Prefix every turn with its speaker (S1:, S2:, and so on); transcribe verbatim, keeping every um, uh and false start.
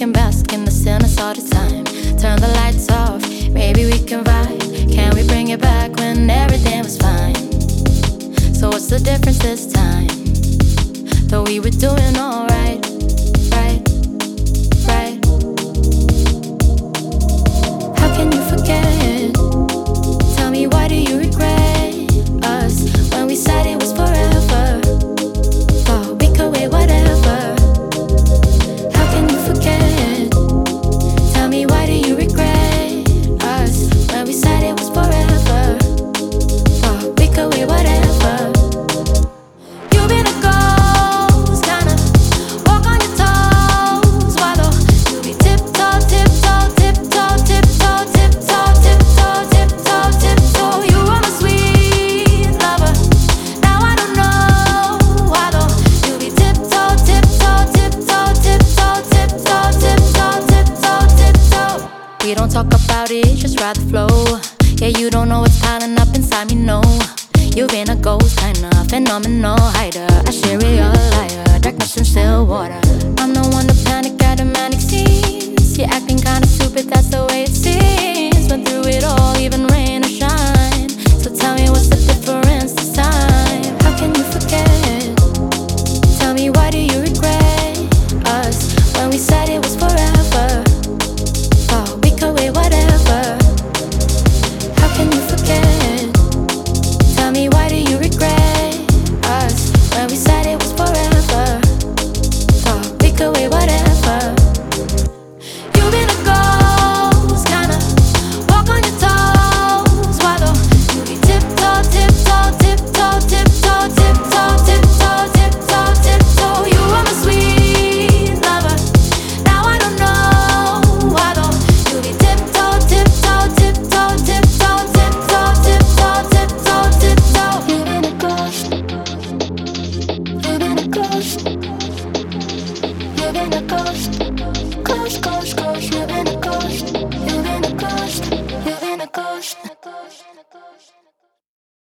S1: can bask in the stillness all the time. Turn the lights off, maybe we can vibe. Can we bring it back when everything was fine? So what's the difference this time? Though we were doing alright, right, right. How can you forget? Tell me, why do you regret us when we said it was forever? Thought we could wait whatever. How can you forget? Tell me, why do you regret us when we said it was forever? Thought we could wait whatever. You've been a ghost, kinda walk on your toes. Why though? You be tiptoe, tiptoe, tiptoe, tiptoe, tiptoe, tiptoe, tiptoe, tiptoe. You were my sweet lover. Now I don't know why though. You be tiptoe, tiptoe, tiptoe, tiptoe, tiptoe, tiptoe, tiptoe, tiptoe. We don't talk about it, just ride the flow. Yeah, you don't know what's piling up inside me, no. You've been a ghost, kinda phenomenal hider. I share it, you're a liar, darkness and still water. I'm the one to panic at the manic scenes. You're acting kinda stupid, that's the way it seems. Went through it all, even rain or shine. So tell me, what's the difference this time? How can you forget? Tell me, why do you regret us when we said it was forever? Thought we could wait whatever. How can you forget? Tell me, why do you regret us when we said it was forever? Thought we could wait whatever. You've been a ghost, kinda walk on your toes. Why though? You be tiptoe, tiptoe, tiptoe, tiptoe, tiptoe, tiptoe, tiptoe, tiptoe. You were my sweet lover. Now I don't know why though. You be tiptoe, tiptoe, tiptoe, tiptoe, tiptoe, tiptoe, tiptoe, tiptoe. You've been a ghost. You've been a ghost. You've been a ghost.